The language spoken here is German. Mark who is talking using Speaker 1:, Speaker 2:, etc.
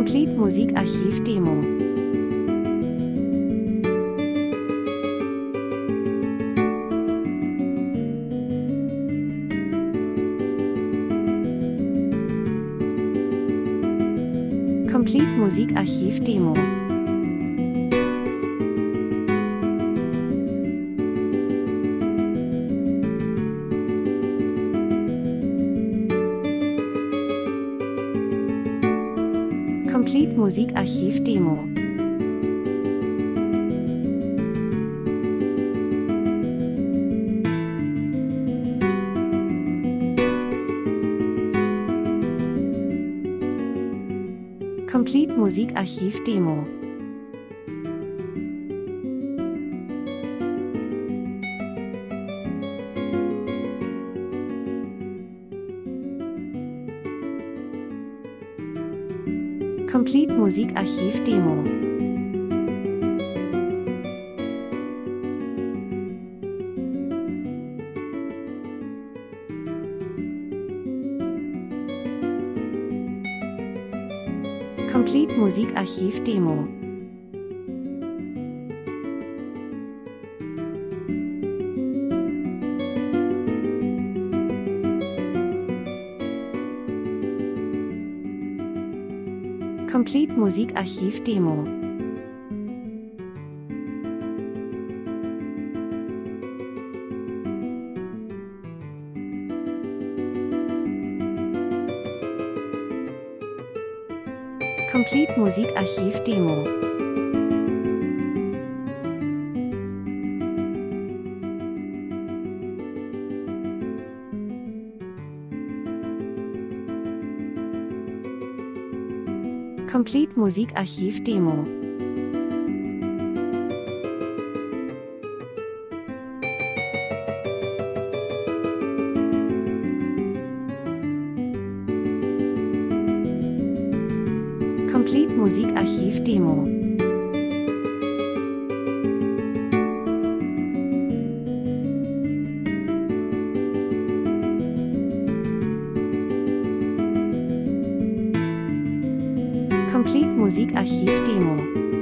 Speaker 1: Complete Musikarchiv Demo. Complete Musikarchiv Demo. Complete Musikarchiv Demo. Complete Musikarchiv Demo. Complete Musikarchiv Demo. Complete Musikarchiv Demo. Complete Musikarchiv Demo. Complete Musikarchiv Demo. Complete Musikarchiv Demo. Complete Musikarchiv Demo. Complete Musikarchiv Demo.